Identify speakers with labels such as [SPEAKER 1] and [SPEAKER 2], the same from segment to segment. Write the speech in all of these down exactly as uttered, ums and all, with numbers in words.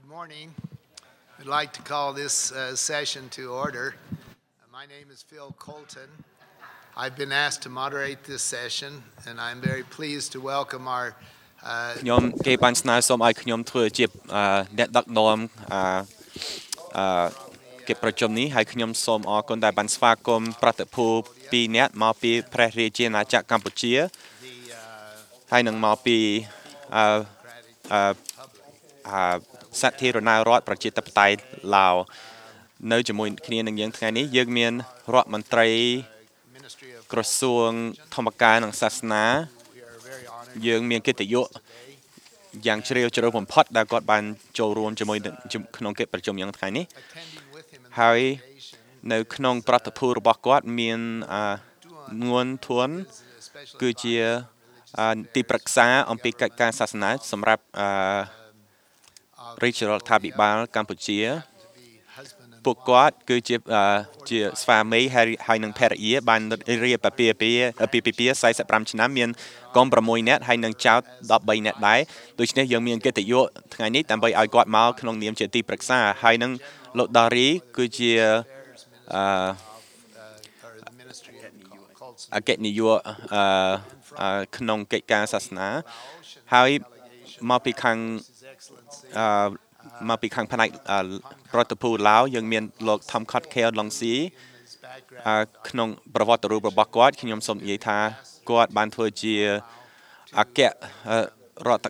[SPEAKER 1] morning. I'd like to call this uh, session to order. Uh, my name is Phil Colton. I've been asked to moderate this session, and I'm very pleased to welcome our uh,
[SPEAKER 2] ខ្ញុំគេបានស្នើសុំឲ្យខ្ញុំធ្វើជាអ្នកដឹកនាំកិច្ចប្រជុំនេះហើយខ្ញុំសូមអរគុណដែលបានស្វាគមន៍ប្រតិភូពីរនាក់មកពីព្រះរាជាណាចក្រកម្ពុជាហើយនឹងមកពីសាធារណរដ្ឋប្រជាធិបតេយ្យឡាវនៅជាមួយគ្នានឹងយើងថ្ងៃនេះយើងមានរដ្ឋមន្ត្រីក្រសួងធម្មការនិងសាសនាយើងមានកិត្តិយសយ៉ាងជ្រាលជ្រៅបំផុតដែលគាត់បានចូលរួមជាមួយក្នុងកិច្ចប្រជុំយ៉ាងថ្ងៃនេះហើយនៅក្នុងប្រតិភូរបស់គាត់មានងួនធួនគឺជាទីប្រឹក្សាអំពីកិច្ចការសាសនាសម្រាប់រាជរដ្ឋាភិបាលកម្ពុជាពួកគាត់គឺជាជាស្វាមីហើយនឹងភរិយាបានរៀបអាពាហ៍ពិពាហ៍สี่สิบห้าឆ្នាំមានកូនប្រាំមួយនាក់ហើយនឹងចៅដប់បីនាក់ដែរដូច្នេះយើងមានកិត្តិយសថ្ងៃនេះដើម្បីឲ្យគាត់មកក្នុងនាមជាទីប្រឹក្សាហើយនឹងលោកដារីគឺជាអគ្គនាយកក្នុងកិច្ចការសាសនាហើយមកពីខាងមកពីខាងផ្នែកប្រតិភូឡាវយើងមានលោកថំខតខេឡុងស៊ីក្នុងប្រវត្តិរូបរបស់គាត់ខ្ញុំសូមនិយាយថាគាត់បានធ្វើជាអគ្គរដ្ឋ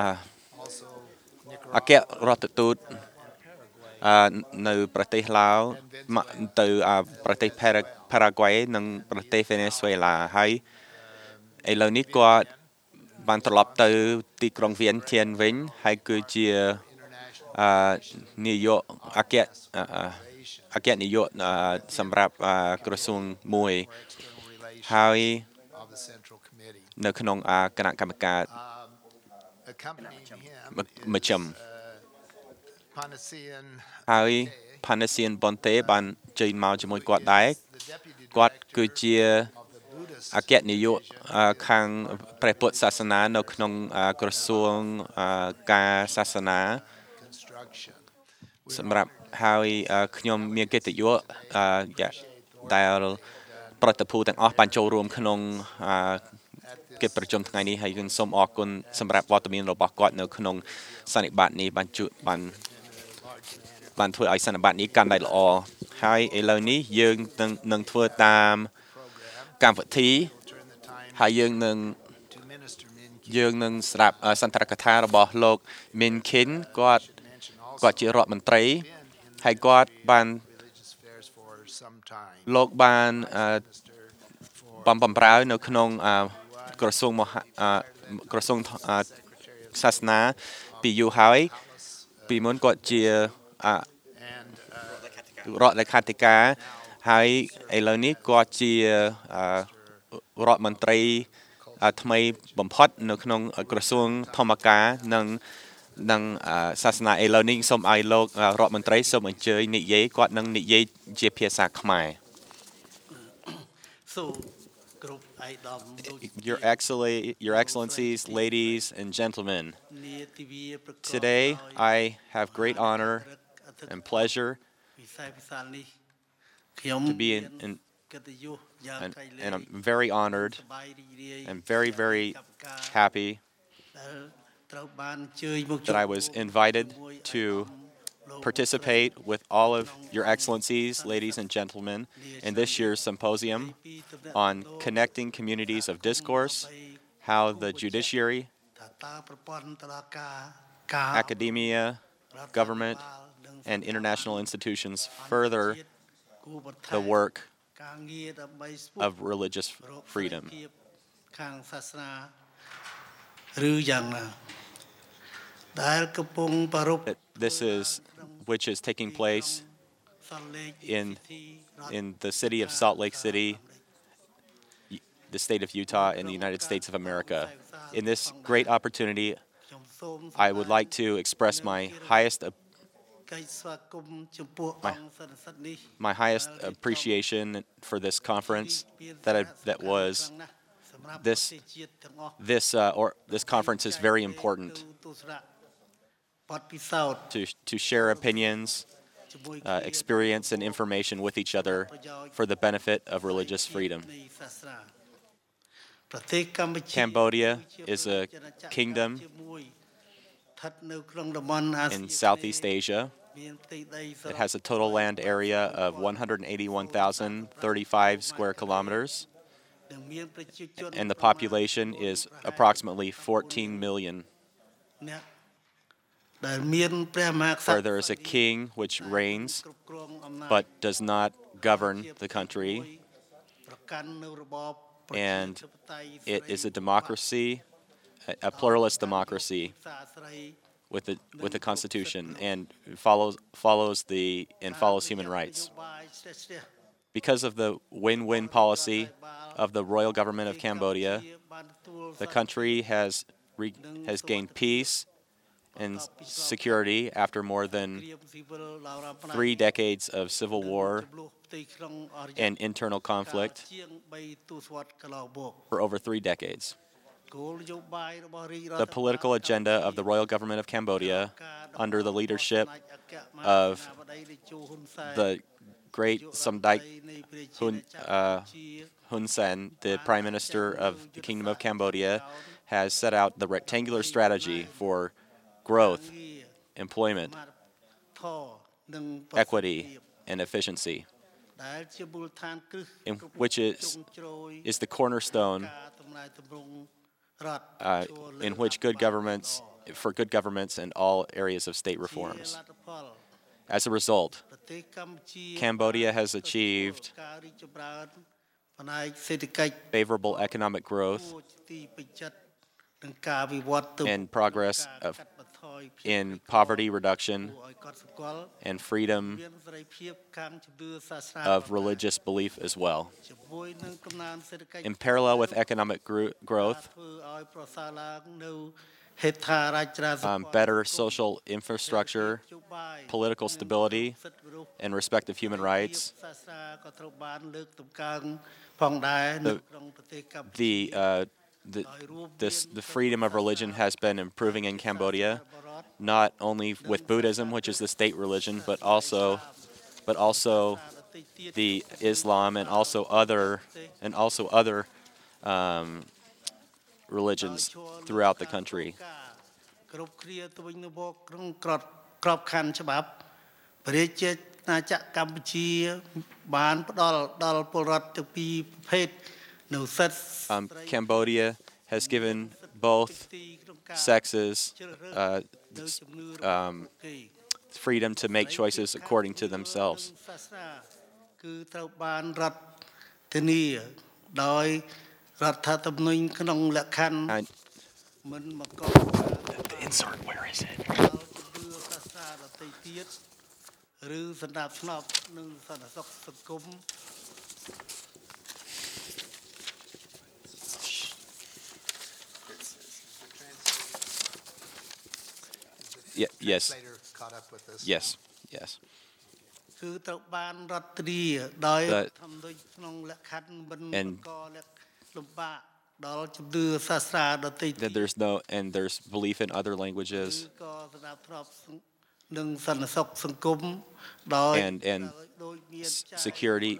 [SPEAKER 2] អគ្គរដ្ឋទូតនៅប្រទេសឡាវទៅប្រទេសប៉ារ៉ាហ្គាយនិងប្រទេសវេណេស៊ុយអេឡាហើយឥឡូវនេះគាត់បានត្រឡប់ទៅទីក្រុងវៀនធានវិញហើយគឺជានាយកអគ្គអគ្គនាយកសម្រាប់ក្រសួងមួយហើយនៅក្នុងគណៈកម្មការមជ្ឈិមហើយ Panasian Bonte បានចេញមកជាមួយគាត់ដែរគាត់គឺជាអគ្គនាយកខាងព្រះពុទ្ធសាសនានៅក្នុងក្រសួងការសាសនាសម្រាប់ហើយខ្ញុំមានកិត្តិយសដែលប្រតិភូទាំងអស់បានចូលរួមក្នុងកិច្ចប្រជុំថ្ងៃនេះហើយយើងសូមអរគុណសម្រាប់វត្តមានរបស់គាត់នៅក្នុងសន្និបាតនេះបានជួយបានបានធ្វើឲ្យសន្និបាតនេះកាន់តែល្អហើយឥឡូវនេះយើងនឹងធ្វើតាមកម្មវិធីហើយយើងនឹងយើងនឹងស្ដាប់សន្ទរកថារបស់លោក Min Kin គាត់គាត់ជារដ្ឋមន្ត្រីហើយគាត់បានលោកបានបំបំរើនៅក្នុងក្រសួងក្រសួងសាសនាពីយូរហើយពីមុនគាត់ជារដ្ឋលេខាធិការហើយឥឡូវនេះគាត់ជារដ្ឋមន្ត្រីថ្មីបំផុតនៅក្នុងក្រសួងធម្មការនិងនិងសាសនាឥឡូវនេះសូមឲ្យលោករដ្ឋមន្ត្រីសូមអញ្ជើញនិយាយគាត់នឹងនិយាយជាភាសាខ្មែរ
[SPEAKER 3] Your Excellency, Your Excellencies, ladies and gentlemen,
[SPEAKER 2] Today I have great honor and pleasure to be in, in and, and I'm very honored and very very happy that I was invited to participate with all of your excellencies, ladies and gentlemen, in this year's symposium on connecting communities of discourse, how the judiciary, academia, government, and international institutions further the work of religious freedom. This is which is taking place in in the city of Salt Lake City, the state of Utah, in the United States of America. In this great opportunity, I would like to express my highest my, my highest appreciation for this conference that I, that was this this uh, or this conference is very important to, to share opinions, uh, experience, and information with each other for the benefit of religious freedom. Cambodia is a kingdom in Southeast Asia. It has a total land area of one hundred eighty-one thousand thirty-five square kilometers, and the population is approximately fourteen million. Where there is a king which reigns but does not govern the country, and it is a democracy, a pluralist democracy with a with a constitution, and follows follows the and follows human rights. Because of the win-win policy of the royal government of Cambodia, the country has re, has gained peace and security after more than three decades of civil war and internal conflict for over three decades. The political agenda of the royal government of Cambodia, under the leadership of the great Samdech Hun, uh, Hun Sen, the Prime Minister of the Kingdom of Cambodia, has set out the rectangular strategy for growth, employment, equity, and efficiency, in which is, is the cornerstone uh, in which good governments, for good governments and all areas of state reforms. As a result, Cambodia has achieved favorable economic growth and progress of, in poverty reduction and freedom of religious belief as well. In parallel with economic gro- growth, um, better social infrastructure, political stability, and respect of human rights, the, the uh, The, this, the freedom of religion has been improving in Cambodia, not only with Buddhism, which is the state religion, but also, but also the Islam and also other and also other um, religions throughout the country. Um, Cambodia has given both sexes uh, um, freedom to make choices according to themselves. And the insert, where is it? Yeah, yes.
[SPEAKER 1] Caught up with this.
[SPEAKER 2] Yes, yes. The, and that there's no, and there's belief in other languages, and, and s- security.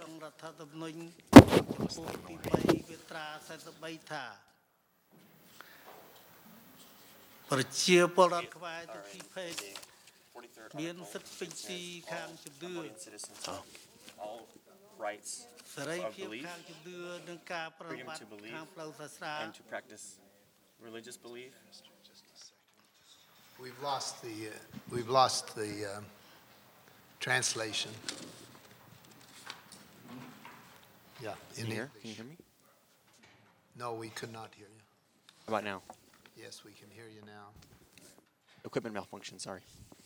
[SPEAKER 2] Oh. All rights of belief, freedom to believe, and to practice religious belief.
[SPEAKER 1] We've lost the uh, we've lost the um, translation. Yeah, in
[SPEAKER 2] Can you hear?
[SPEAKER 1] English.
[SPEAKER 2] Can you hear me?
[SPEAKER 1] No, we could not hear you.
[SPEAKER 2] How about now?
[SPEAKER 1] Yes, we can hear you now.
[SPEAKER 2] Equipment malfunction, sorry.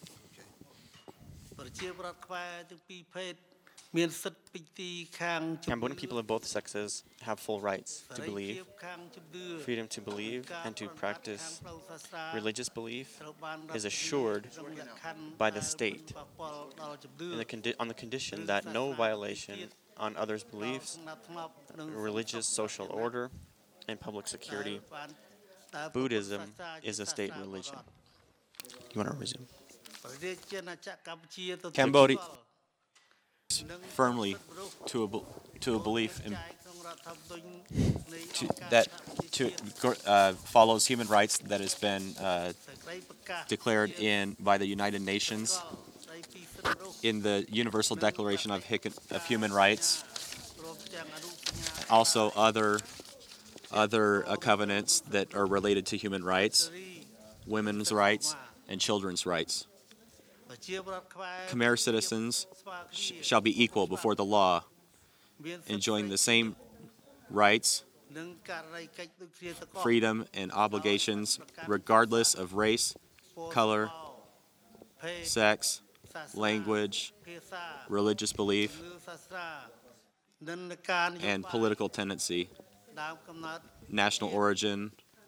[SPEAKER 2] Cambodian people of both sexes have full rights to believe, freedom to believe, and to practice religious belief is assured by the state in the condi- on the condition that no violation on others' beliefs, religious social order, and public security. Buddhism is a state religion.
[SPEAKER 4] You want to resume?
[SPEAKER 2] Cambodia firmly to a, bel- to a belief in to, that to, uh, follows human rights that has been uh, declared in by the United Nations in the Universal Declaration of, Hic- of Human Rights, also other other uh, covenants that are related to human rights, women's rights, and children's rights. Khmer citizens sh- shall be equal before the law, enjoying the same rights, freedom, and obligations regardless of race, color, sex, language, religious belief, and political tendency, national origin,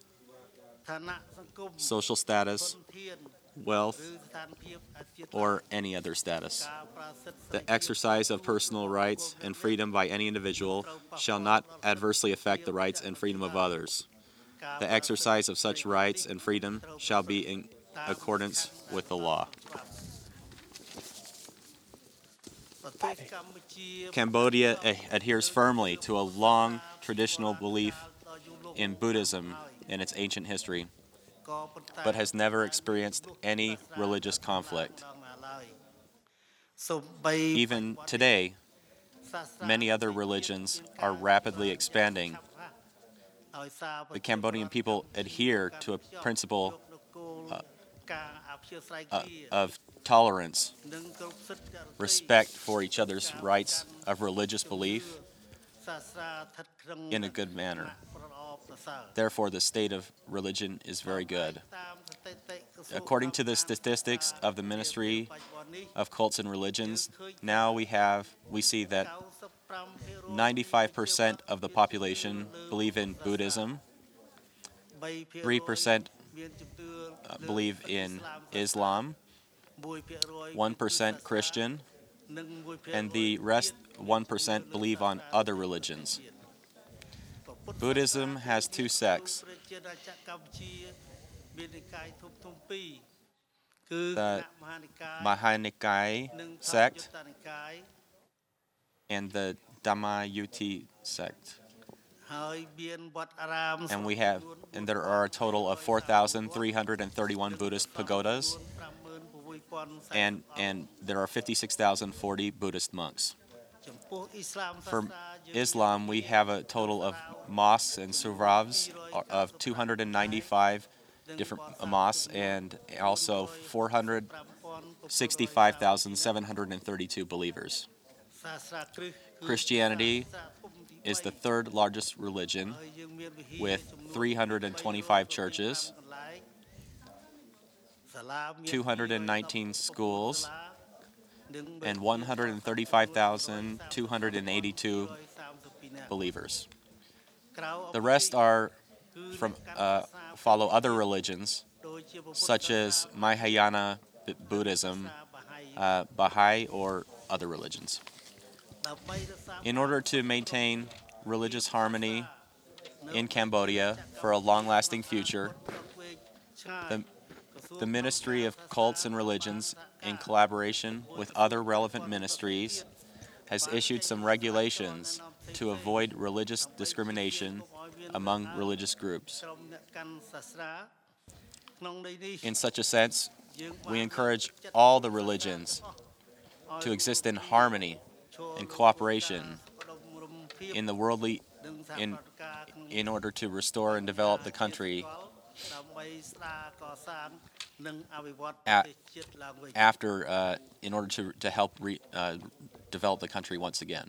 [SPEAKER 2] social status, wealth, or any other status. The exercise of personal rights and freedom by any individual shall not adversely affect the rights and freedom of others. The exercise of such rights and freedom shall be in accordance with the law. Cambodia adheres firmly to a long traditional belief in Buddhism in its ancient history, but has never experienced any religious conflict. Even today, many other religions are rapidly expanding. The Cambodian people adhere to a principle uh, uh, of tolerance, respect for each other's rights of religious belief in a good manner. Therefore, the state of religion is very good. According to the statistics of the Ministry of Cults and Religions, now we have we see that ninety-five percent of the population believe in Buddhism, three percent uh, believe in Islam, one percent Christian, and the rest one percent believe on other religions. Buddhism has two sects. The Mahanikai sect and the Dhammayuti sect. And we have, and there are a total of four thousand three hundred thirty-one Buddhist pagodas, and and there are fifty-six thousand forty Buddhist monks. For Islam, we have a total of mosques and suravs of two hundred ninety-five different mosques and also four hundred sixty-five thousand seven hundred thirty-two believers. Christianity is the third largest religion with three hundred twenty-five churches, two hundred nineteen schools, and one hundred thirty-five thousand two hundred eighty-two believers. The rest are from uh, follow other religions, such as Mahayana Buddhism, uh, Baha'i, or other religions. In order to maintain religious harmony in Cambodia for a long-lasting future, the, the Ministry of Cults and Religions, in collaboration with other relevant ministries, has issued some regulations to avoid religious discrimination among religious groups. In such a sense, we encourage all the religions to exist in harmony and cooperation in the worldly in in order to restore and develop the country at, after uh, in order to to help re, uh, develop the country once again.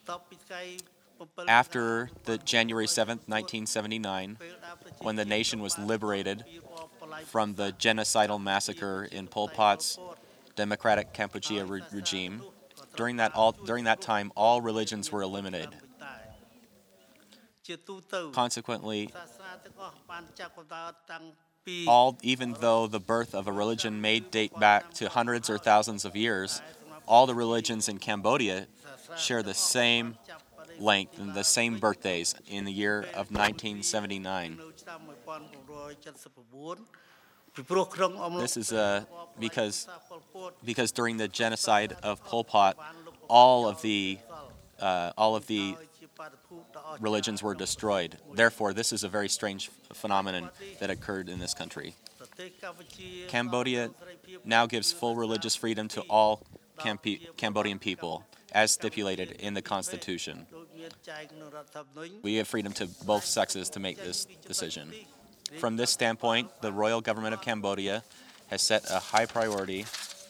[SPEAKER 2] After the January seventh, nineteen seventy-nine, when the nation was liberated from the genocidal massacre in Pol Pot's Democratic Kampuchea re- regime, during that all during that time, all religions were eliminated. Consequently, all even though the birth of a religion may date back to hundreds or thousands of years, all the religions in Cambodia share the same length and the same birthdays in the year of nineteen seventy-nine. This is uh, because, because during the genocide of Pol Pot, all of the, uh, all of the religions were destroyed. Therefore, this is a very strange phenomenon that occurred in this country. Cambodia now gives full religious freedom to all Camp- Cambodian people, as stipulated in the Constitution. We have freedom to both sexes to make this decision. From this standpoint, the royal government of Cambodia has set a high priority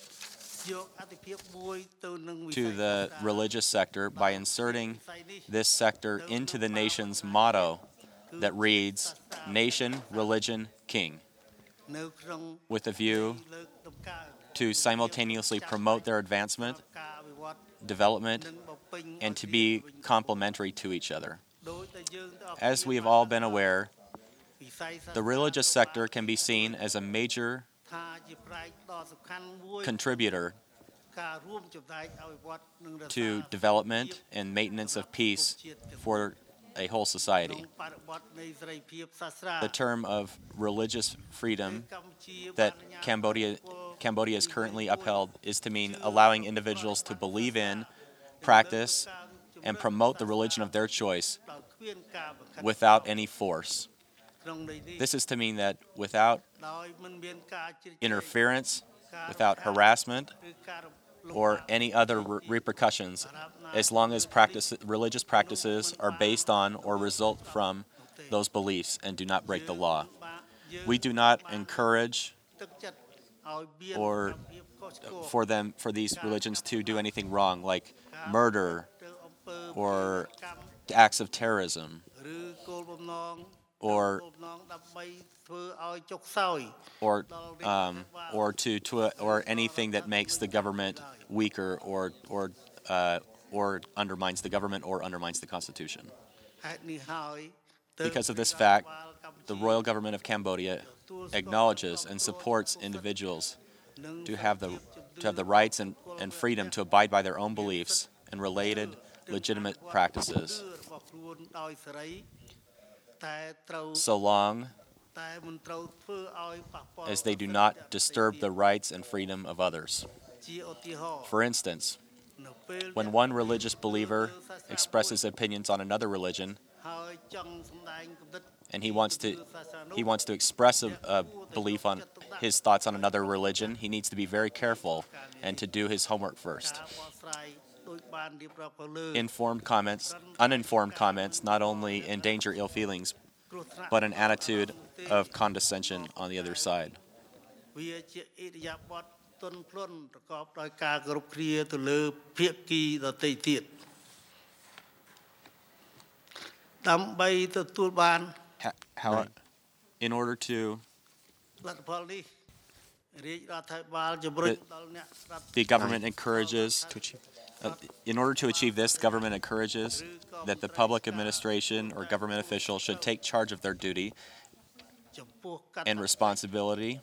[SPEAKER 2] to the religious sector by inserting this sector into the nation's motto that reads, Nation, Religion, King, with a view to simultaneously promote their advancement, development, and to be complementary to each other. As we have all been aware, the religious sector can be seen as a major contributor to development and maintenance of peace for a whole society. The term of religious freedom that Cambodia, Cambodia is currently upheld is to mean allowing individuals to believe in, practice, and promote the religion of their choice without any force. This is to mean that without interference, without harassment, or any other re- repercussions, as long as practice, religious practices are based on or result from those beliefs and do not break the law. We do not encourage or for them, for these religions to do anything wrong, like murder or acts of terrorism, or or um, or to, to a, or anything that makes the government weaker or or uh, or undermines the government or undermines the Constitution. Because of this fact, the royal government of Cambodia acknowledges and supports individuals to have the to have the rights and, and freedom to abide by their own beliefs and related legitimate practices, so long as they do not disturb the rights and freedom of others. For instance, when one religious believer expresses opinions on another religion, and he wants to he wants to express a, a belief on his thoughts on another religion, he needs to be very careful and to do his homework first. Informed comments, uninformed comments not only endanger ill feelings, but an attitude of condescension on the other side. How, in order to the, the government encourages uh, in order to achieve this, the government encourages that the public administration or government official should take charge of their duty and responsibility.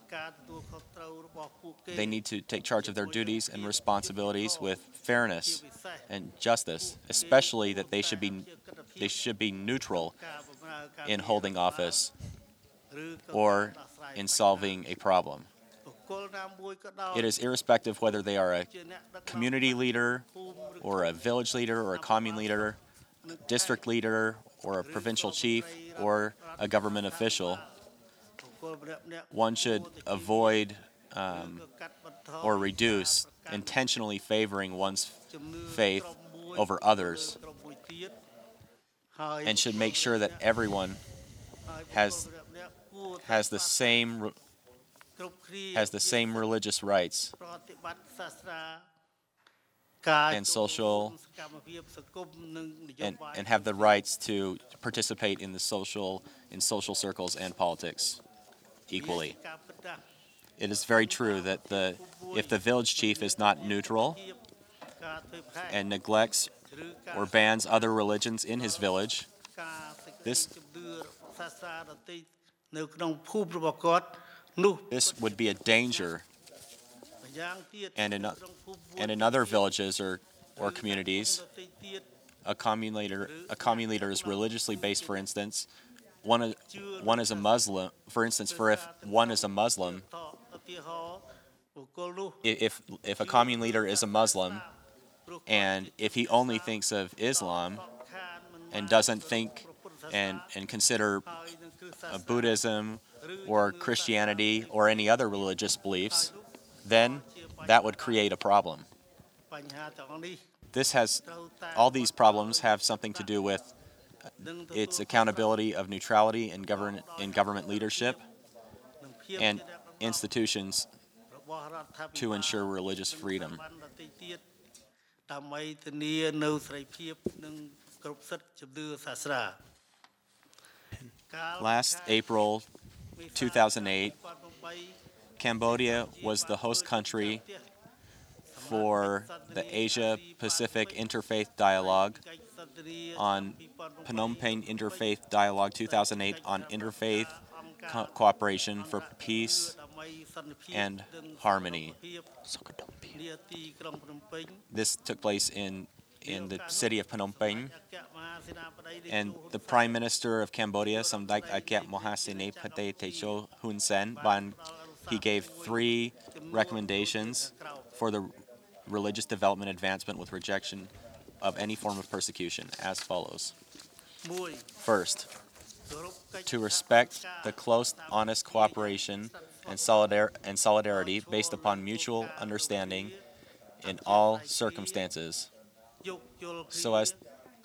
[SPEAKER 2] They need to take charge of their duties and responsibilities with fairness and justice, especially that they should be they should be neutral in holding office or in solving a problem. It is irrespective whether they are a community leader or a village leader or a commune leader, district leader or a provincial chief or a government official. One should avoid um, or reduce intentionally favoring one's faith over others, and should make sure that everyone has has the same has the same religious rights and social and, and have the rights to participate in the social in social circles and politics equally. It is very true that the if the village chief is not neutral and neglects or bans other religions in his village, this this would be a danger. And in, and in other villages or, or communities, a commune leader, a commune leader is religiously based, for instance, one is, one is a Muslim, for instance, for if one is a Muslim, if if a commune leader is a Muslim, and if he only thinks of Islam and doesn't think and and consider uh, Buddhism or Christianity or any other religious beliefs, then that would create a problem. This has, all these problems have something to do with its accountability of neutrality in government in government leadership and institutions to ensure religious freedom. Last April two thousand eight, Cambodia was the host country for the Asia-Pacific Interfaith Dialogue on Phnom Penh Interfaith Dialogue two thousand eight on interfaith co- cooperation for peace and harmony. This took place in, in the city of Phnom Penh, and the Prime Minister of Cambodia, Samdech Akyat Mohasene Phate Techo Hun Sen, Ban, he gave three recommendations for the religious development advancement with rejection of any form of persecution as follows. First, to respect the close, honest cooperation and, solidar- and solidarity based upon mutual understanding in all circumstances, so as,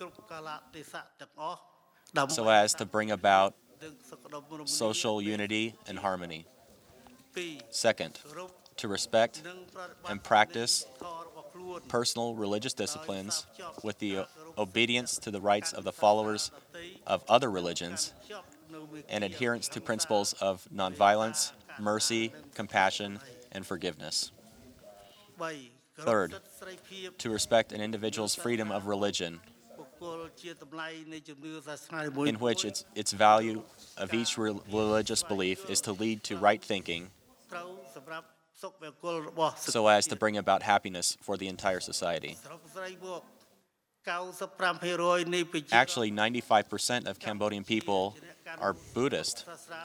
[SPEAKER 2] so as to bring about social unity and harmony. Second, to respect and practice personal religious disciplines with the obedience to the rights of the followers of other religions and adherence to principles of nonviolence, mercy, compassion, and forgiveness. Third, to respect an individual's freedom of religion, in which its, its value of each re- religious belief is to lead to right thinking, so as to bring about happiness for the entire society. Actually, ninety-five percent of Cambodian people are Buddhist.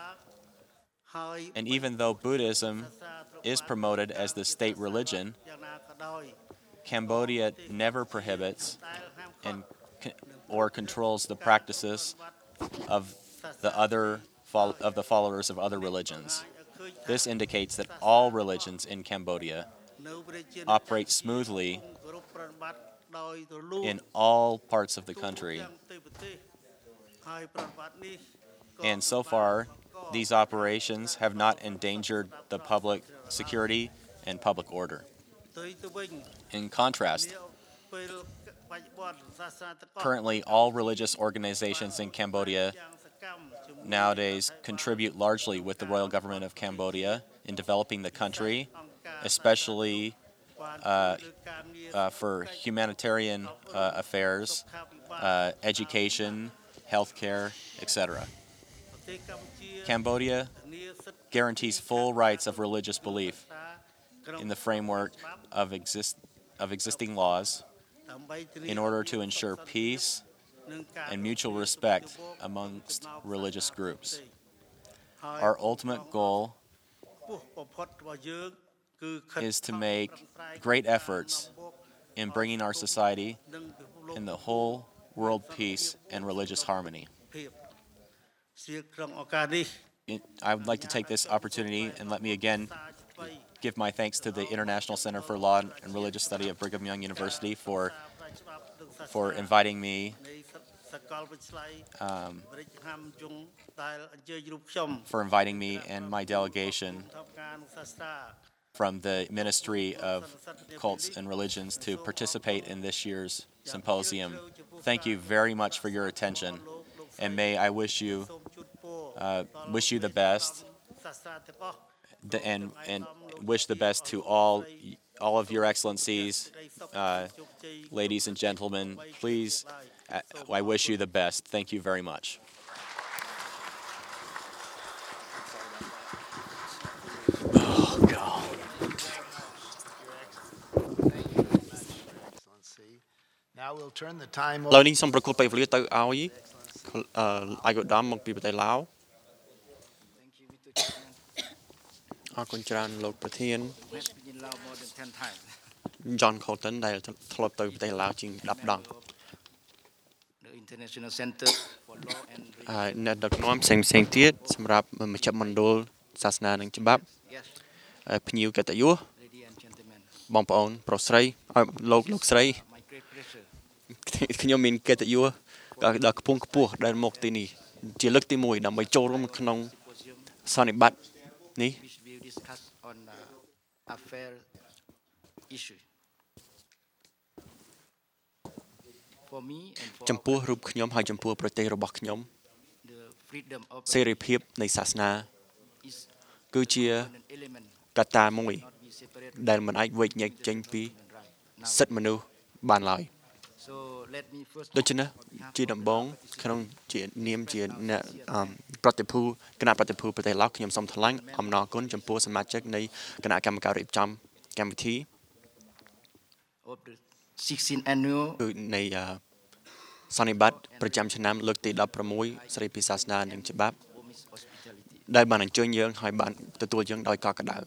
[SPEAKER 2] And even though Buddhism is promoted as the state religion, Cambodia never prohibits and or controls the practices of the other of the followers of other religions. This indicates that all religions in Cambodia operate smoothly in all parts of the country. And so far, these operations have not endangered the public security and public order. In contrast, currently all religious organizations in Cambodia nowadays contribute largely with the royal government of Cambodia in developing the country, especially uh, uh, for humanitarian uh, affairs, uh, education, healthcare, et cetera. Cambodia guarantees full rights of religious belief in the framework of, exist- of existing laws in order to ensure peace and mutual respect amongst religious groups. Our ultimate goal is to make great efforts in bringing our society and the whole world peace and religious harmony. I would like to take this opportunity and let me again give my thanks to the International Center for Law and Religious Study of Brigham Young University for for inviting me um, for inviting me and my delegation from the Ministry of Cults and Religions to participate in this year's symposium. Thank you very much for your attention, and may I wish you uh, wish you the best, and and wish the best to all all of your excellencies, uh, ladies and gentlemen. Please, uh, I wish you the best. Thank you very much.
[SPEAKER 1] Oh, God. Now we'll turn the time
[SPEAKER 3] ឥឡូវ
[SPEAKER 1] over
[SPEAKER 3] នេះសូមប្រគល់ពេលវេលាទៅឲ្យអាយុដំមកពីប្រទេសឡាវអរគុណច្រើនលោកប្រធាន John Colton ដែលធ្លាប់ទៅប្រទេសឡាវជាងដប់ដង
[SPEAKER 4] International Center for Law and
[SPEAKER 3] ហើយអ្នកដឹកនាំផ្សេងផ្សេងទៀតសម្រាប់មជ្ឈមណ្ឌលសាសនានិងច្បាប់ភ្ញៀវកិត្តិយសបងប្អូនប្រុសស្រីលោកលោកស្រីខ្ញុំមានកិត្តិយសដល់ខ្ពង់ខ្ពស់ដែលមកទីនេះជាលើកទីមួយដើម្បីចូលរួមក្នុងសន្និបាតនេះ ចំពោះរូបខ្ញុំហើយចំពោះប្រទេសរបស់ខ្ញុំសេរីភាពនៃសាសនាគឺជាកត្តាមួយដែលមិនអាចវេចញែកចេញពីសិទ្ធិមនុស្សបានឡើយដូច្នេះជាដំបូងក្នុងជានាមជាអ្នកប្រតិភូគណៈប្រតិភូប្រទេសឡាវខ្ញុំសូមថ្លែងអំណរគុណចំពោះសមាជិកនៃគណៈកម្មការរៀបចំកម្មវិធីគឺនៃសន្និបាតប្រចាំឆ្នាំលើកទីដប់ប្រាំមួយស្រីពីសាសនានិងច្បាប់ដែលបានអញ្ជើញយើងហើយបានទទួលយើងដោយកក់ក្ដៅ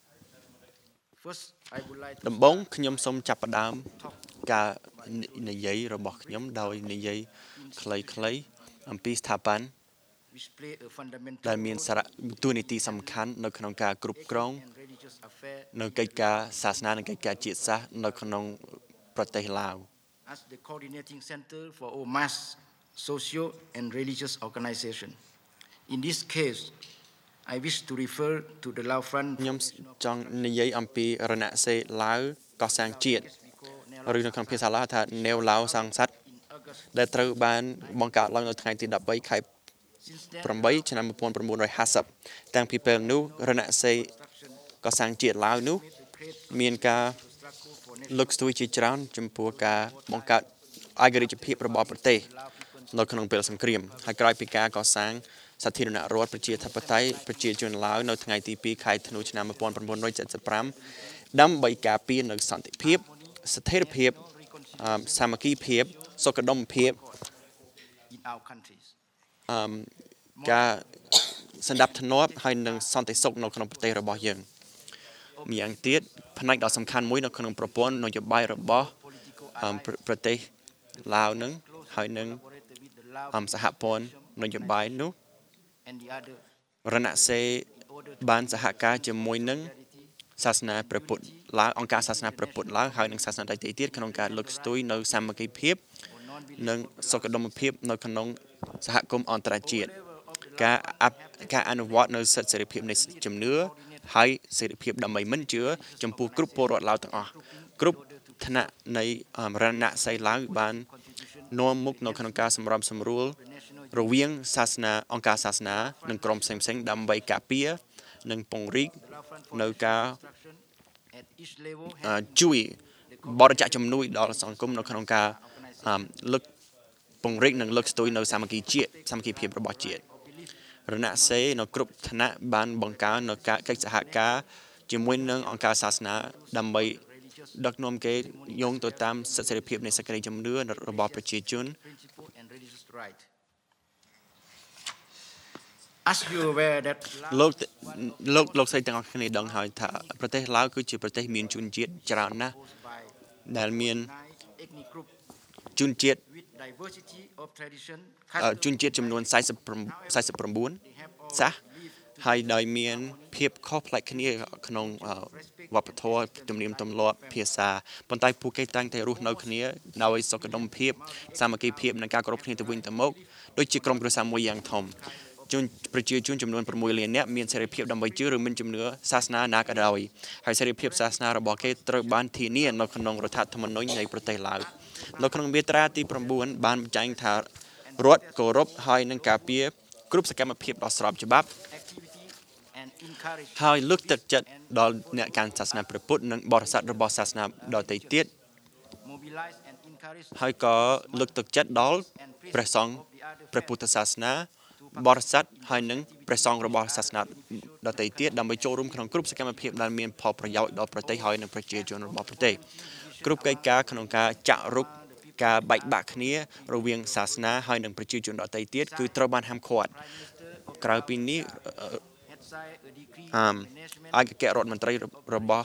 [SPEAKER 3] ដំបូងខ្ញុំសូមចាប់ផ្ដើមការនិយាយរបស់ខ្ញុំដោយនិយាយខ្លីៗអំពីស្ថាប័នដែលមានសារៈតួនាទីសំខាន់នៅក្នុងការគ្រប់គ្រងនៅកិច្ចការសាសនានិងកិច្ចការជាតិសាសន៍នៅក្នុងប្រទេសឡាវ
[SPEAKER 4] as the coordinating center for all mass socio and religious organization. In this case, I wish to refer to the Lao Front
[SPEAKER 3] ខ្ញុំចង់និយាយអំពីរណសេរីឡាវកសាងជាតិឬនៅក្នុងភាសាឡាវថានេវឡាវសាងស័តដែលត្រូវបានបង្កើតឡើងនៅថ្ងៃទីដប់បីខែប្រាំបីឆ្នាំmột nghìn chín trămห้าสิบតាំងពីពេលនោះរណសេរីកសាងជាតិឡាវនោះមានការលើកស្ទួយជាច្រើនចំពោះការបង្កើតឯករាជ្យភាពរបស់ប្រទេសនៅក្នុងពេលសង្គ្រាមហើយក្រោយពីការកសាងសាធារណរដ្ឋប្រជាធិបតេយ្យប្រជាជនឡាវនៅថ្ងៃទីពីរខែធ្នូឆ្នាំmột nghìn chín trăm七十五ដើម្បីការពារនៅសន្តិភាពស្ថិរភាពសាមគ្គីភាពសុខដុមភាពការសន្តិភាពហើយនិងសន្តិសុខនៅក្នុងប្រទេសរបស់យើងម្យ៉ាងទៀតផ្នែកដ៏សំខាន់មួយនៅក្នុងប្រព័ន្ធនយោបាយរបស់ប្រទេសឡាវនឹងហើយនឹងសហព័ន្ធនយោបាយនោះរណសេរីបានសហការជាមួយនឹងសាសនាព្រះពុទ្ធឡាវអង្គការសាសនាព្រះពុទ្ធឡាវហើយនិងសាសនាដទៃទៀតក្នុងការលើកស្ទួយនៅសាមគ្គីភាពនិងសុខដុមភាពនៅក្នុងសហគមន៍អន្តរជាតិការការអនុវត្តនៅសិទ្ធិសេរីភាពនៃជំនឿហើយសេរីភាពដើម្បីមិនជឿចំពោះគ្រប់ពលរដ្ឋឡាវទាំងអស់គ្រប់ថ្នាក់នៃរណសេរីឡាវបាននាំមុខនៅក្នុងការសម្របសម្រួលរវាងសាសនាអង្គការសាសនានិងក្រុមផ្សេងៗដើម្បីការពារនិងពង្រីកនៅការជួយបរិច្ចាគជំនួយដល់សង្គមនៅក្នុងការលើកពង្រីកនិងលើកស្ទួយនៅសាមគ្គីជាតិសាមគ្គីភាពរបស់ជាតិរណសេរីនៅគ្រប់ឋានៈបានបង្កើននៅការកិច្ចសហការជាមួយនឹងអង្គការសាសនាដើម្បីដឹកនាំគេយោងទៅតាមសិទ្ធិសេរីភាពនៃសេចក្តីជំនឿរបស់ប្រជាជន
[SPEAKER 4] As you aware that
[SPEAKER 3] លោកលោកលោកស្រីទាំងអស់គ្នាដឹងហើយថាប្រទេសឡាវគឺជាប្រទេសមានជនជាតិច្រើនណាស់ដែលមានជនជាតិជនជាតិចំនួនสี่สิบ สี่สิบเก้าសាសហើយដោយមានភាពខុសប្លែកគ្នាក្នុងវប្បធម៌ទំនៀមទម្លាប់ភាសាប៉ុន្តែពួកគេតែងតែរស់នៅគ្នាដោយសុខដុមភាពសាមគ្គីភាពនិងការគោរពគ្នាទៅវិញទៅមកដូចជាក្រុមគ្រួសារមួយយ៉ាងធំជនប្រជាជនចំនួន6លាននាក់មានសេរីភាពដើម្បីជឿឬមិនជំនឿសាសនាណាក៏ដោយហើយសេរីភាពសាសនារបស់គេត្រូវបានធានានៅក្នុងរដ្ឋធម្មនុញ្ញនៃប្រទេសឡាវនៅក្នុងមាត្រាទី9បានបញ្ជាក់ថារដ្ឋគោរពហើយនឹងការពារគ្រប់សកម្មភាពដ៏ស្របច្បាប់ហើយលើកទឹកចិត្តដល់អ្នកកាន់សាសនាព្រះពុទ្ធនិងបរិស័ទរបស់សាសនាដទៃទៀតហើយក៏លើកទឹកចិត្តដល់ព្រះសង្ឃព្រះពុទ្ធសាសនាបរិស័ទហើយនឹងព្រះសង្ឃរបស់សាសនាដទៃទៀតដើម្បីចូលរួមក្នុងគ្រប់សកម្មភាពដែលមានផលប្រយោជន៍ដល់ប្រទេសហើយនិងប្រជាជនរបស់ប្រទេសគ្រប់កិច្ចការក្នុងការចាក់រុកការបែកបាក់គ្នារវាងសាសនាហើយនិងប្រជាជនដទៃទៀតគឺត្រូវបានហាមឃាត់ក្រៅពីនេះអឺឯកអគ្គរដ្ឋមន្ត្រីរបស់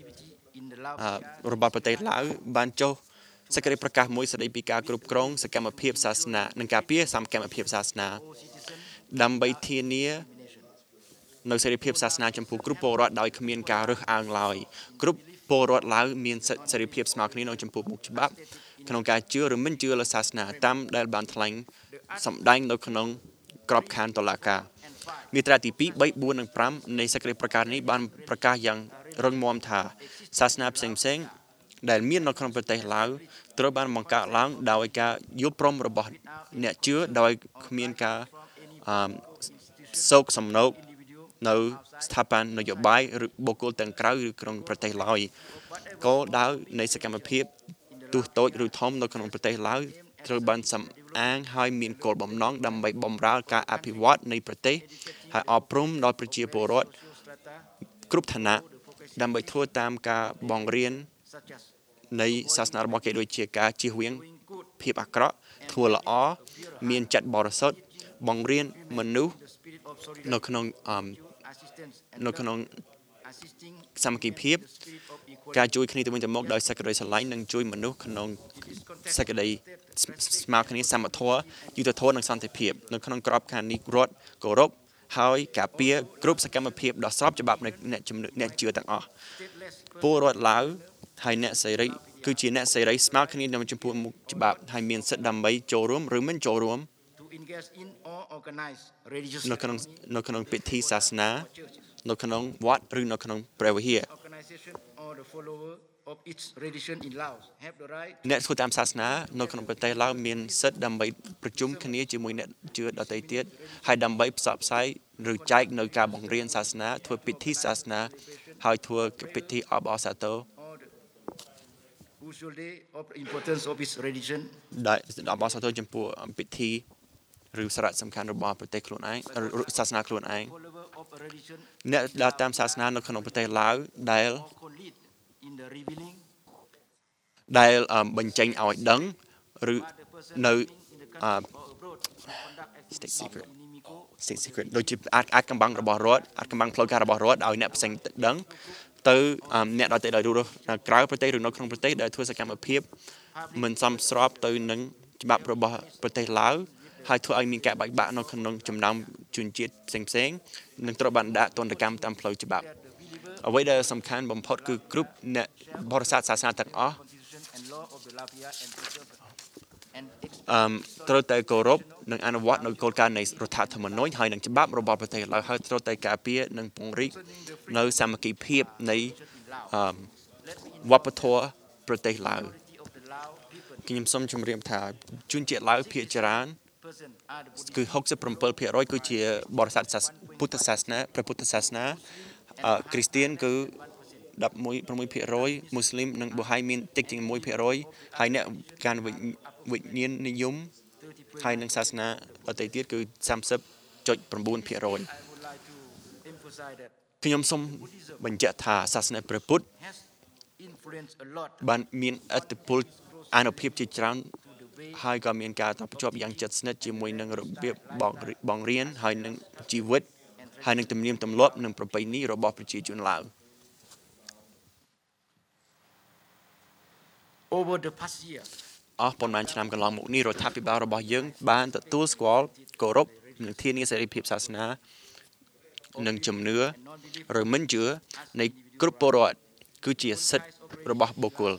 [SPEAKER 3] របស់ប្រទេសឡាវបានចុះសេចក្តីប្រកាសមួយស្តីពីការគ្រប់គ្រងសកម្មភាពសាសនានិងការពារសកម្មភាពសាសនាដើម្បីធានានៅសេរីភាពសាសនាចំពោះគ្រប់ពលរដ្ឋដោយគ្មានការរើសអើងឡើយគ្រប់ពលរដ្ឋឡាវមានសេរីភាពស្មើគ្នានៅចំពោះមុខច្បាប់ក្នុងការជឿឬមិនជឿលើសាសនាតាមដែលបានថ្លែងសម្ដែងនៅក្នុងក្របខ័ណ្ឌតុលាការមាត្រាទីពីរ បី បួន និង ប្រាំនៃសេចក្តីប្រកាសនេះបានប្រកាសយ៉ាងរឹងមាំថាសាសនាផ្សេងៗដែលមាននៅក្នុងប្រទេសឡាវត្រូវបានបង្កើតឡើងដោយការយល់ព្រមរបស់អ្នកជឿដោយគ្មានការអឺសោកសំណោកនៅស្ថាប័ននយោបាយឬបុគ្គលទាំងក្រៅឬក្នុងប្រទេសឡើយគោលដៅនៃសកម្មភាពទោះតូចឬធំនៅក្នុងប្រទេសឡាវត្រូវបានសំអាងហើយមានគោលបំណងដើម្បីបម្រើការអភិវឌ្ឍនៃប្រទេសហើយអប់រំដល់ប្រជាពលរដ្ឋគ្រប់ឋានៈដើម្បីធ្វើតាមការបង្រៀននៃសាសនារបស់គេដូចជាការជៀសវាងភាពអាក្រក់ធ្វើល្អមានចិត្តបរិសុទ្ធបង្រៀនមនុស្សនៅក្នុងនៅក្នុងសាមគ្គីភាពការជួយគ្នាទៅវិញទៅមកដោយសេចក្តីស្រឡាញ់និងជួយមនុស្សក្នុងសេចក្តីស្មើគ្នាសមធម៌យុត្តិធម៌និងសន្តិភាពនៅក្នុងក្របខ័ណ្ឌនេះរដ្ឋគោរពហើយការពារគ្រប់សកម្មភាពដ៏ស្របច្បាប់នៃអ្នកជំនឿអ្នកជឿទាំងអស់ពលរដ្ឋឡាវហើយអ្នកសេរីគឺជាអ្នកសេរីស្មើគ្នានៅចំពោះមុខច្បាប់ហើយមានសិទ្ធិដើម្បីចូលរួមឬមិនចូលរួមនៅក្នុងនៅក្នុងពិធីសាសនានៅក្នុងវត្តឬនៅក្នុងព្រះវិហារអ្នកធ្វើតាមសាសនានៅក្នុងប្រទេសឡាវមានសិទ្ធិដើម្បីប្រជុំគ្នាជាមួយអ្នកជឿដទៃទៀតហើយដើម្បីផ្សព្វផ្សាយឬចែកនៅការបង្រៀនសាសនាធ្វើពិធីសាសនាហើយធ្វើពិធីអបអរសាទរដែលអបអរសាទរចំពោះពិធីឬសារៈសំខាន់របស់ប្រទេសខ្លួនឯងសាសនាខ្លួនឯងអ្នកដែលតាមសាសនានៅក្នុងប្រទេសឡាវដែលដែលបញ្ចេញឲ្យដឹងឬនៅ state secret state secret ដូចជាអាចអាចកំបាំងរបស់រដ្ឋអាចកំបាំងផ្លូវការរបស់រដ្ឋឲ្យអ្នកផ្សេងដឹងទៅអ្នកដទៃដែលរស់នៅក្រៅប្រទេសឬនៅក្នុងប្រទេសដែលធ្វើសកម្មភាពមិនសមស្របទៅនឹងច្បាប់របស់ប្រទេសឡាវហើយធ្វើឲ្យមានការបែកបាក់នៅក្នុងចំណោមជនជាតិផ្សេងៗនឹងត្រូវបានដាក់ទណ្ឌកម្មតាមផ្លូវច្បាប់អ្វីដែលសំខាន់បំផុតគឺគ្រប់អ្នកបរិស័ទសាសនាទាំងអស់អឺត្រូវតែគោរពនិងអនុវត្តនៅគោលការណ៍នៃរដ្ឋធម្មនុញ្ញហើយនិងច្បាប់របស់ប្រទេសឡើយហើយត្រូវតែការពារនិងពង្រីកនៅសាមគ្គីភាពនៃអឺវប្បធម៌ប្រទេសឡាវខ្ញុំសូមជម្រាបថាជនជាតិឡាវភាគច្រើនគឺហុកសិបប្រាំពីរភាគរយគឺជាបរិស័ទពុទ្ធសាសនាព្រះពុទ្ធសាសនាគ្រីស្ទានគឺដប់មួយប្រាំមួយភាគរយមូស្លីមនិងបូហៃមានតិចជាងមួយភាគរយហើយអ្នកការវិញ្ញាណនិយមហើយនិងសាសនាដទៃទៀតគឺសាមសិបចុចប្រាំបួនភាគរយខ្ញុំសូមបញ្ជាក់ថាសាសនាព្រះពុទ្ធបានមានឥទ្ធិពលអានុភាពជាច្រើនហើយក៏មានការតបភ្ជាប់យ៉ាងជិតស្និទ្ធជាមួយនឹងរបៀបបង្រៀនហើយនឹងជីវិតហើយនឹងទំនៀមទម្លាប់និងប្រពៃណីរបស់ប្រជាជនឡាវ
[SPEAKER 4] Over the past year
[SPEAKER 3] អស់ប៉ុន្មានឆ្នាំកន្លងមកនេះរដ្ឋាភិបាលរបស់យើងបានទទួលស្គាល់គោរពនិងធានាសេរីភាពសាសនានិងជំនឿឬមិនជឿនៃគ្រប់ពលរដ្ឋគឺជាសិទ្ធិរបស់បុគ្គល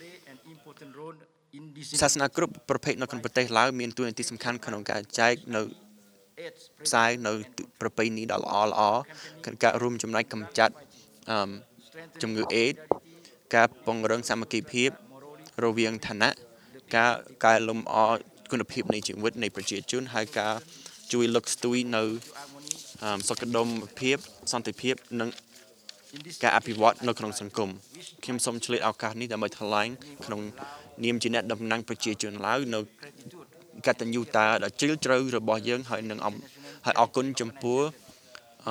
[SPEAKER 3] សាសនាគ្រប់ប្រភេទនៅក្នុងប្រទេសឡាវមានតួនាទីសំខាន់ក្នុងការចែកនៅផ្សាយនៅប្រពៃណីដ៏ល្អល្អក្នុងការរួមចំណែកកម្ចាត់ជំងឺអេដស៍ការពង្រឹងសាមគ្គីភាពរវាងឋានៈការកែលម្អគុណភាពនៃជីវិតនៃប្រជាជនហើយការជួយលើកស្ទួយនៅសុខដុមភាពសន្តិភាពនិងការអភិវឌ្ឍនៅក្នុងសង្គមខ្ញុំសូមឆ្លៀតឱកាសនេះដើម្បីថ្លែងក្នុងនាមជាអ្នកតំណាងប្រជាជនឡាវនៅកតញ្ញូតាដ៏ជ្រាលជ្រៅរបស់យើងហើយនឹងហើយអរគុណចំពោះ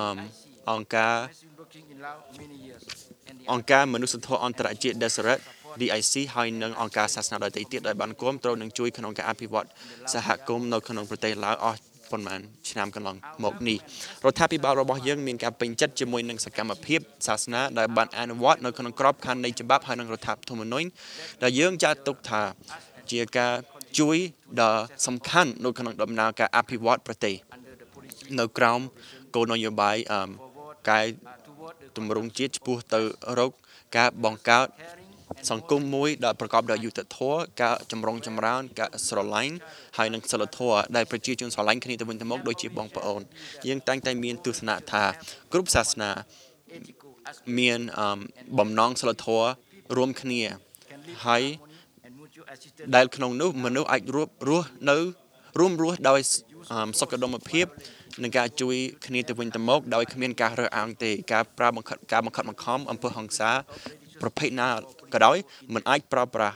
[SPEAKER 3] អង្គការអង្គការមនុស្សធម៌អន្តរជាតិ Deseret D I C ហើយនឹងអង្គការសាសនាដទៃទៀតដែលបានគាំទ្រនឹងជួយក្នុងការអភិវឌ្ឍសហគមន៍នៅក្នុងប្រទេសឡាវអស់ប៉ុន្មានឆ្នាំកន្លងមកនេះរដ្ឋាភិបាលរបស់យើងមានការពេញចិត្តជាមួយនឹងសកម្មភាពសាសនាដែលបានអនុវត្តនៅក្នុងក្របខ័ណ្ឌនៃច្បាប់ហើយនឹងរដ្ឋធម្មនុញ្ញដែលយើងចាត់ទុកថាជាការជួយដ៏សំខាន់នៅក្នុងដំណើរការអភិវឌ្ឍប្រទេសនៅក្រោមគោលនយោបាយអឺកាយទម្រង់ជាតិឆ្ពោះទៅរកការបង្កើតសង្គមមួយដែលប្រកបដោយយុត្តិធម៌ការចម្រុងចម្រើនការស្រឡាញ់ហើយនិងសិលធម៌ដែលប្រជាជនស្រឡាញ់គ្នាទៅវិញទៅមកដូចជាបងប្អូនយើងតែងតែមានទស្សនៈថាគ្រប់សាសនាមានបំណងសិលធម៌រួមគ្នាហើយដែលក្នុងនោះមនុស្សអាចរួបរស់នៅរួមរស់ដោយសុខដុមភាពនឹងការជួយគ្នាទៅវិញទៅមកដោយគ្មានការរើសអើងទេការប្រើបង្ខិតការបង្ខិតបង្ខំអំពើហិង្សាប្រភេទណាក៏ដោយមិនអាចប្រើប្រាស់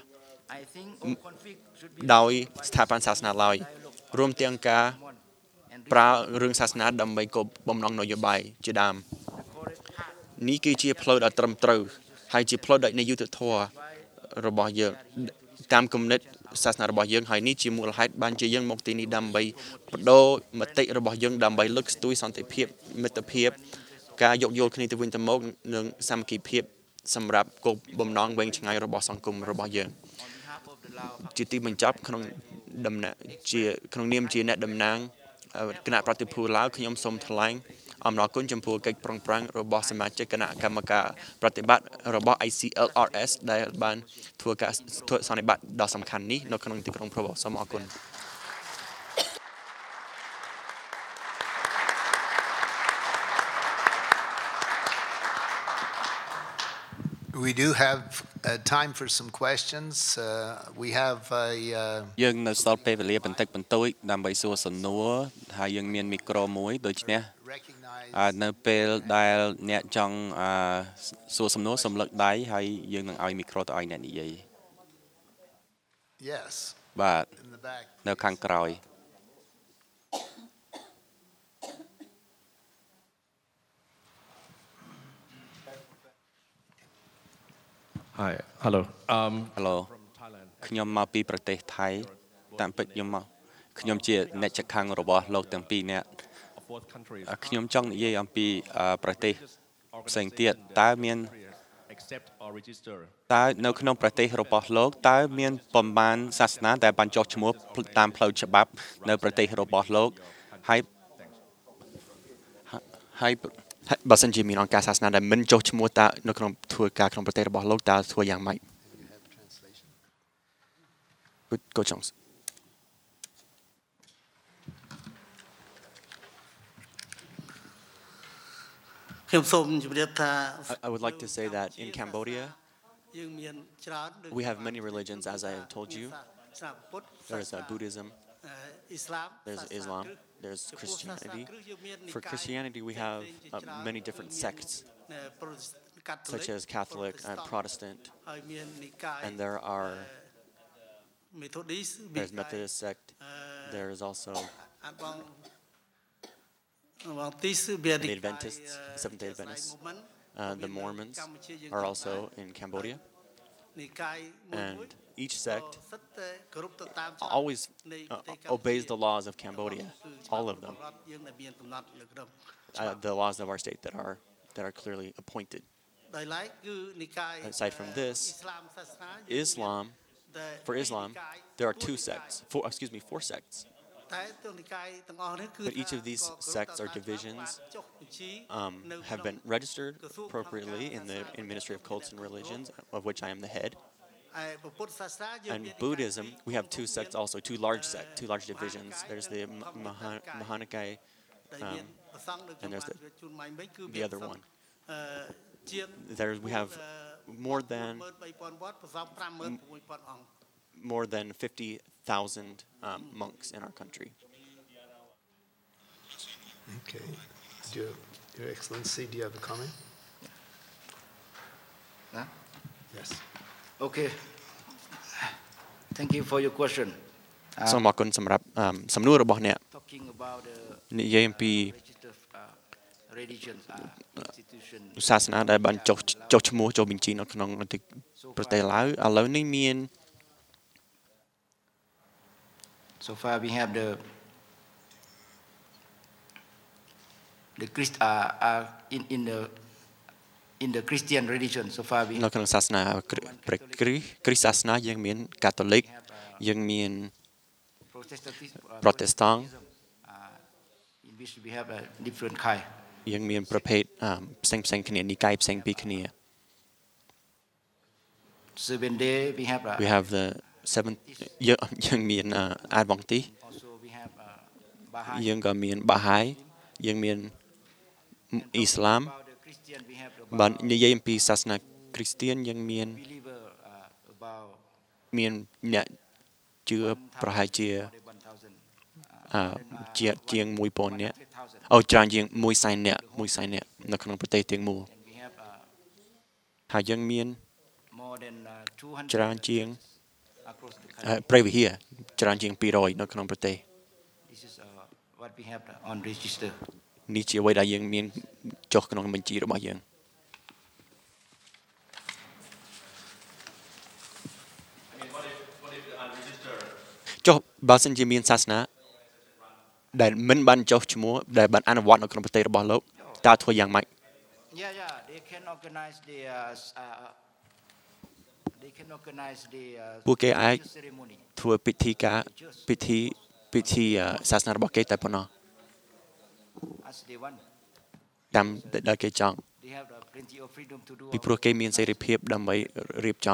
[SPEAKER 3] ដោយស្ថាប័នសាសនាឡើយរួមទាំងការប្រើរឿងសាសនាដើម្បីគោលបំណងនយោបាយជាដើមនេះគឺជាផ្លូវដ៏ត្រឹមត្រូវហើយជាផ្លូវនៃយុត្តិធម៌របស់យើងតាមគំនិតសាសនារបស់យើងហើយនេះជាមូលហេតុបានជាយើងមកទីនេះដើម្បីបដូរមតិរបស់យើងដើម្បីលើកស្ទួយសន្តិភាពមិត្តភាពការយោគយល់គ្នាទៅវិញទៅមកនិងសាមគ្គីភាពសម្រាប់គោលបំណងវែងឆ្ងាយរបស់សង្គមរបស់យើងជាទីបញ្ចប់ក្នុងដំណាក់ជាក្នុងនាមជាអ្នកតំណាងគណៈប្រតិភូឡាវខ្ញុំសូមថ្លែងអំណរគុណចំពោះកិច្ចប្រឹងប្រែងរបស់សមាជិកគណៈកម្មការប្រតិបត្តិរបស់ I C L R S ដែលបានធ្វើការធ្វើសន្និបាតដ៏សំខាន់នេះនៅក្នុងទីក្រុង Provo សូមអរគុណ
[SPEAKER 1] We do have uh, time for some questions. Uh, we have a uh,
[SPEAKER 2] យើងនៅសល់ពេលវេលាបន្តិចបន្តួចដើម្បីសួរសំណួរហើយយើងមានមីក្រូមួយដូច្នេះនៅពេលដែលអ្នកចង់សួរសំណួរសូមលើកដៃហើយយើងនឹងឲ្យមីក្រូទៅឲ្យអ្នកនិយាយ
[SPEAKER 1] Yes
[SPEAKER 2] បាទនៅខាងក្រោយ
[SPEAKER 5] Hi hello um
[SPEAKER 2] Hello ខ្ញុំមកពីប្រទេសថៃតាមពិតខ្ញុំមកខ្ញុំជាអ្នកជិតខាងរបស់លោកទាំងពីរនាក់ខ្ញុំចង់និយាយអំពីប្រទេសផ្សេងទៀតតើមានតើនៅក្នុងប្រទេសរបស់លោកតើមានប្រមាណសាសនាដែលបានចុះឈ្មោះតាមផ្លូវច្បាប់នៅប្រទេសរបស់លោកហើយហើយបើសិនជាមានអង្គការសាសនាដែលមិនចុះឈ្មោះតើនៅក្នុងធ្វើការក្នុងប្រទេសរបស់លោកតើធ្វើយ៉ាងម៉េច Go Jones I would like to say that in Cambodia we have many religions as I have told you there's uh, Buddhism there's Islam there's Christianity for Christianity we have uh, many different sects such as Catholic and Protestant and there are there's Methodist sect there is also the Adventists, Seventh-day Adventists, uh, the Mormons are also in Cambodia, and each sect always uh, obeys the laws of Cambodia, all of them, uh, the laws of our state that are that are clearly appointed. Aside from this, Islam, for Islam, there are two sects. Four, excuse me, four sects. But each of these sects or divisions um, have been registered appropriately in the in Ministry of Cults and Religions, of which I am the head. And Buddhism, we have two sects also, two large sects, two large divisions. There's the Maha- Mahanakai, um, and there's the, the other one. There we have more than more than fifty thousand um, monks in our country.
[SPEAKER 1] Okay. Do you, Your Excellency, do you have a comment?
[SPEAKER 4] Huh?
[SPEAKER 1] Yes.
[SPEAKER 4] Okay. Thank you for your question.
[SPEAKER 3] សូមអរគុណសម្រាប់សំណួររបស់អ្នក
[SPEAKER 4] Talking about the
[SPEAKER 3] និយាយអំពី
[SPEAKER 4] register uh, religions are institution
[SPEAKER 3] សាសនាដែលបានចុះចុះឈ្មោះចុះបញ្ជីនៅក្នុងប្រទេសឡាវឥឡូវនេះមាន
[SPEAKER 4] so far we have the the Christ uh, uh, in in the in the Christian religion so far we
[SPEAKER 3] នៅក្នុងសាសនាព្រះគ្រីស្ទគ្រីស្ទសាសនាយើងមានកាតូលិកយើងមាន Protestant
[SPEAKER 4] uh, in which we have a different kind
[SPEAKER 3] យើងមានប្រភេទផ្សេងផ្សេងគ្នានិកាយផ្សេងពីគ្នា
[SPEAKER 4] seven day we have a,
[SPEAKER 3] we have the seven យើងយើងមាន Adventist
[SPEAKER 4] also we have a Baha'i
[SPEAKER 3] យើងក៏មាន Baha'i យើងមាន Islam
[SPEAKER 4] about the Christian we have
[SPEAKER 3] បាទនិយាយអំពីសាសនាគ្រីស្ទានយើងមាន
[SPEAKER 4] believer uh, about
[SPEAKER 3] មានអ្នកជឿប្រហែលជាអឺជាជាងមួយពាន់នាក់អូច្រើនជាងមួយសែននាក់មួយសែននាក់នៅក្នុងប្រទេសទាំងមូល
[SPEAKER 4] we have uh,
[SPEAKER 3] ហើយយើងមាន
[SPEAKER 4] more than uh, two hundred
[SPEAKER 3] ច្រើនជាង
[SPEAKER 4] across the country
[SPEAKER 3] ព្រះវិហារច្រើនជាងពីររយនៅក្នុងប្រទេស
[SPEAKER 4] this is uh, what we have on register
[SPEAKER 3] នេះជាអ្វីដែលយើងមានចុះក្នុងបញ្ជីរបស់យើងចុះបើសិនជាមានសាសនាដែលមិនបានចុះឈ្មោះដែលបានអនុវត្តនៅក្នុងប្រទេសរបស់លោកតើធ្វើយ៉ាងម៉េច
[SPEAKER 4] yeah yeah they can organize the uh, uh, they can organize the uh,
[SPEAKER 3] ពួកគេអាច
[SPEAKER 4] ceremony
[SPEAKER 3] ធ្វើពិធីការពិធីពិធីសាសនារបស់គេតែប៉ុណ្ណោះ
[SPEAKER 4] as they want
[SPEAKER 3] តាមដែលគេចង់
[SPEAKER 4] they have uh, plenty of freedom to do
[SPEAKER 3] ពីព្រោះគេមានសេរីភាពដើម្បីរៀបចំ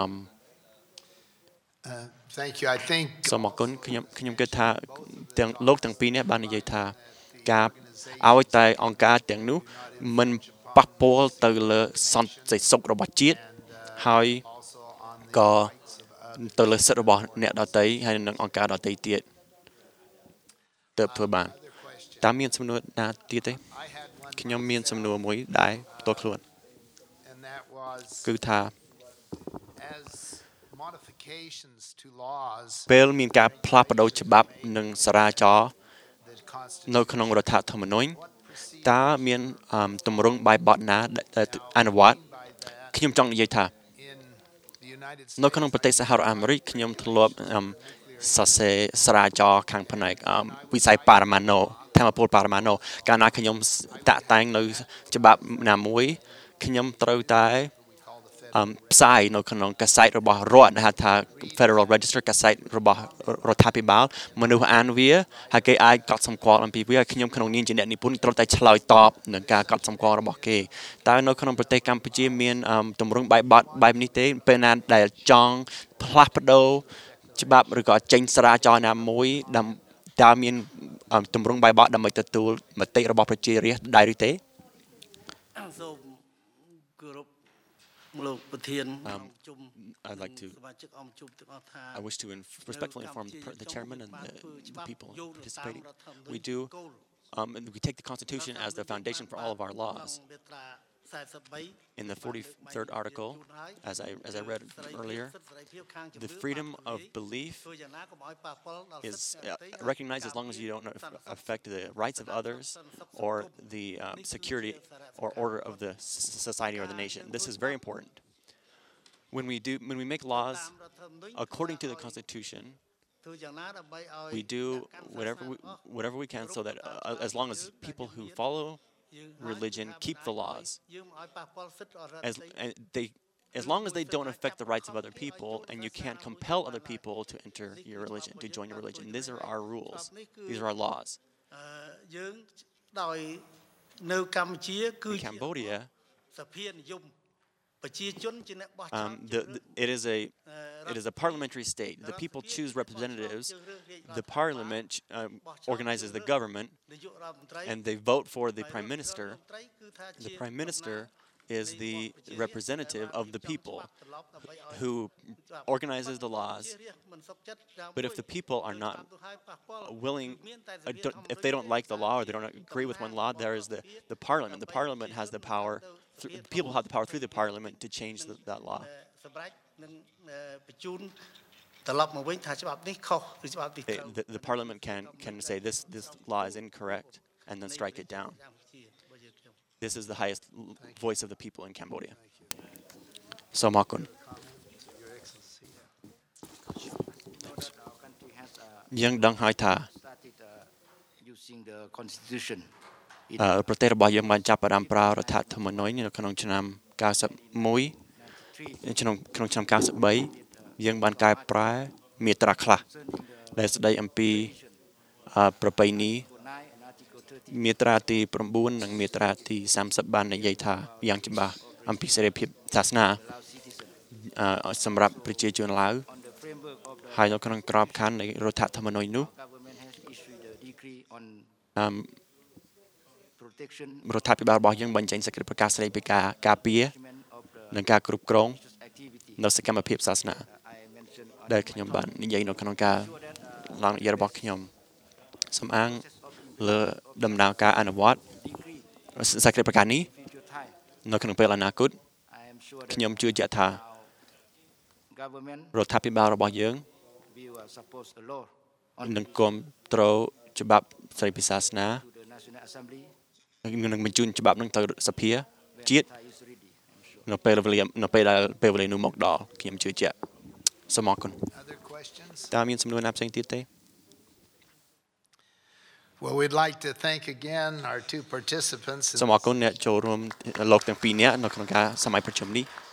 [SPEAKER 1] Uh, thank you. I think
[SPEAKER 3] សូមអរគុណខ្ញុំខ្ញុំគិតថាទាំងលោកទាំងពីរនេះបាននិយាយថាការឲ្យតែអង្គការទាំងនោះមិនប៉ះពាល់ទៅលើសន្តិសុខរបស់ជាតិហើយ
[SPEAKER 1] also on
[SPEAKER 3] ក៏ទៅលើសិទ្ធិរបស់អ្នកដទៃហើយនិងអង្គការដទៃទៀតទើបធ្វើបានតាមមានសំណួរណាទៀតទេ
[SPEAKER 1] I had one
[SPEAKER 3] ខ្ញុំមានសំណួរមួយដែរផ្ទាល់ខ្លួន
[SPEAKER 1] and that was
[SPEAKER 3] គឺថា
[SPEAKER 1] as modifications to laws
[SPEAKER 3] ពេលមានការផ្លាស់ប្ដូរច្បាប់និងសារាចរណ៍
[SPEAKER 1] that constitute
[SPEAKER 3] នៅក្នុងរដ្ឋធម្មនុញ្ញតើមានទម្រង់បែបបទណាដែលអនុវត្តខ្ញុំចង់និយាយថា
[SPEAKER 1] in the United
[SPEAKER 3] នៅ
[SPEAKER 1] States
[SPEAKER 3] ក្នុងប្រទេសសហរដ្ឋអាមេរិកខ្ញុំធ្លាប់សរសេរសារាចរណ៍ខាងផ្នែកវិស័យប៉ារ៉ាម៉ាណូធម្មពលប៉ារ៉ាម៉ាណូកាលណាខ្ញុំតាក់តែងនៅច្បាប់ណាមួយខ្ញុំត្រូវតែផ្សាយនៅក្នុងកាសែតរបស់រដ្ឋដែលហៅថា Federal Register កាសែតរបស់រដ្ឋាភិបាលមនុស្សអានវាហើយគេអាចកត់សម្គាល់អំពីវាខ្ញុំក្នុងនាមជាអ្នកនិពន្ធត្រូវតែឆ្លើយតបនឹងការកត់សម្គាល់របស់គេតើនៅក្នុងប្រទេសកម្ពុជាមានទម្រង់បែបបទបែបនេះទេពេលណាដែលចង់ផ្លាស់ប្ដូរច្បាប់ឬក៏ចេញសារាចរណ៍ណាមួយតើមានទម្រង់បែបបទដើម្បីទទួលមតិរបស់ប្រជារាស្ត្រដែរឬទេ
[SPEAKER 6] សូមគោរពលោកប្រធានអង្គជុំ
[SPEAKER 3] I'd like to
[SPEAKER 6] សមាជិកអង្គជុំទាំងអស់ថា
[SPEAKER 3] I wish to respectfully inform the chairman and the, the people participating. We do, um, and we take the Constitution as the foundation for all of our laws. In the forty-third article, as I as I read earlier, the freedom of belief is uh, recognized as long as you don't affect the rights of others or the um, security or order of the society or the nation. This is very important. When we do, when we make laws according to the Constitution, we do whatever we, whatever we can so that uh, as long as people who follow religion keep the laws, as and they, as long as they don't affect the rights of other people, and you can't compel other people to enter your religion, to join your religion. These are our rules. These are our laws. In Cambodia, Um, the, the, it is a it is a parliamentary state. The people choose representatives. The parliament um, organizes the government, and they vote for the prime minister. The prime minister is the representative of the people who organizes the laws. But if the people are not willing, uh, if they don't like the law or they don't agree with one law, there is the, the parliament. The parliament has the power, people have the power through the parliament to change the, that law. The, the parliament can, can say this, this law is incorrect and then strike it down. This is the highest voice of the people in Cambodia សូមអរគុណ យើងដឹងហើយថា
[SPEAKER 4] using the constitution
[SPEAKER 3] ប្រទេសរបស់យើងបានចាប់ផ្ដើមប្រើរដ្ឋធម្មនុញ្ញនៅក្នុងឆ្នាំ91ក្នុងក្នុងឆ្នាំ93យើងបានកែប្រែមាត្រាខ្លះដែលស្ដីអំពីប្រពៃណីមាត្រាទី9និងមាត្រាទី30បាននិយាយថាយ៉ាងច្បាស់អំពីសេរីភាពសាសនាសម្រាប់ប្រជាជនឡាវហើយនៅក្នុងក្របខ័ណ្ឌនៃរដ្ឋធម្មនុញ្ញនោះរដ្ឋាភិបាលរបស់យើងបញ្ចេញសេចក្តីប្រកាសស្តីពីការការពារនិងការគ្រប់គ្រងនៅសកម្មភាពសាសនាដែលខ្ញុំបាននិយាយនៅក្នុងការឡើងនិយាយរបស់ខ្ញុំសំអាងលើដំណើរការអនុវត្តសេចក្តីប្រកាសនេះនៅក្នុងពេលអនាគតខ្ញុំជឿជាក់ថារដ្ឋាភិបាលរបស់យើងនឹងគាំទ្រច្បាប់ស្តីពីសាសនានឹងបញ្ជូនច្បាប់នឹងទៅសភាជាតិនៅពេលវេលានៅពេលដែលពេលវេលានោះមកដល់ខ្ញុំជឿជាក់សូមអរគុណតើមានសំណួរណាផ្សេងទៀតទេ
[SPEAKER 1] Well, we'd like to thank again our two participants.
[SPEAKER 3] សូមអរគុណអ្នកចូលរួមលោកទាំងពីរនាក់នៅក្នុងការសម័យប្រជុំនេះ